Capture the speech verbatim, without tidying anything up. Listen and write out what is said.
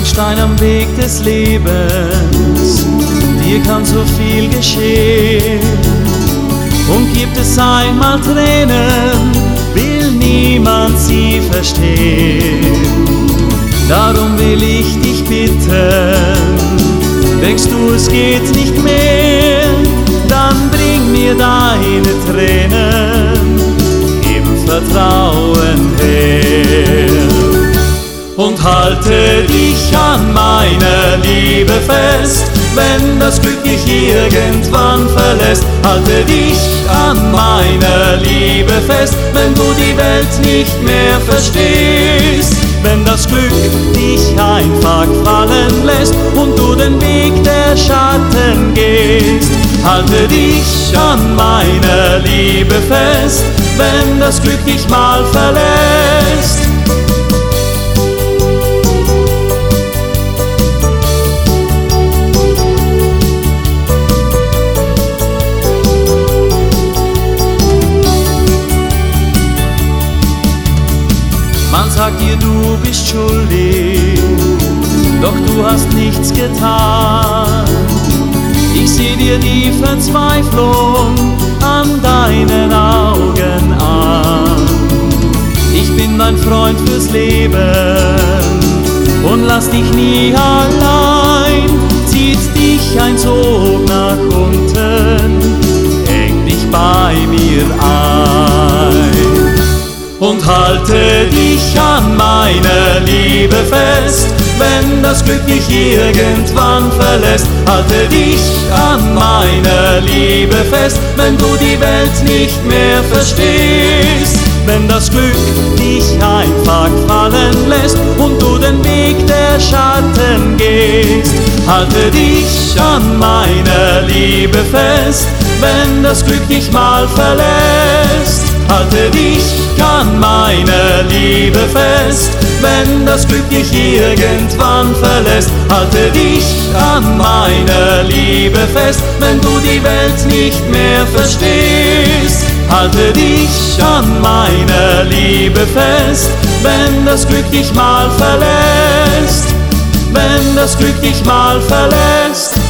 ein Stein am Weg des Lebens, dir kann so viel geschehen. Und gibt es einmal Tränen, will niemand sie verstehen. Darum will ich dich bitten, denkst du, es geht nicht mehr, dann bring mir deine Tränen im Vertrauen her. Und halte dich an meiner Liebe fest, wenn das Glück dich irgendwann verlässt. Halte dich an meiner Liebe fest, wenn du die Welt nicht mehr verstehst. Wenn das Glück dich einfach fallen lässt und du den Weg der Schatten gehst. Halte dich an meiner Liebe fest, wenn das Glück dich mal verlässt. Man sagt dir, du bist schuldig, doch du hast nichts getan. Ich seh dir die Verzweiflung an deinen Augen an. Ich bin dein Freund fürs Leben und lass dich nie allein. Zieht dich ein Sog nach unten, häng dich bei mir ein. Und halte dich an meiner Liebe fest, wenn das Glück dich irgendwann verlässt. Halte dich an meiner Liebe fest, wenn du die Welt nicht mehr verstehst. Wenn das Glück dich einfach fallen lässt und du den Weg der Schatten gehst. Halte dich an meiner Liebe fest, wenn das Glück dich mal verlässt. Halte dich an meiner Liebe fest, wenn das Glück dich irgendwann verlässt. Halte dich an meiner Liebe fest, wenn du die Welt nicht mehr verstehst. Halte dich an meiner Liebe fest, wenn das Glück dich mal verlässt. Wenn das Glück dich mal verlässt.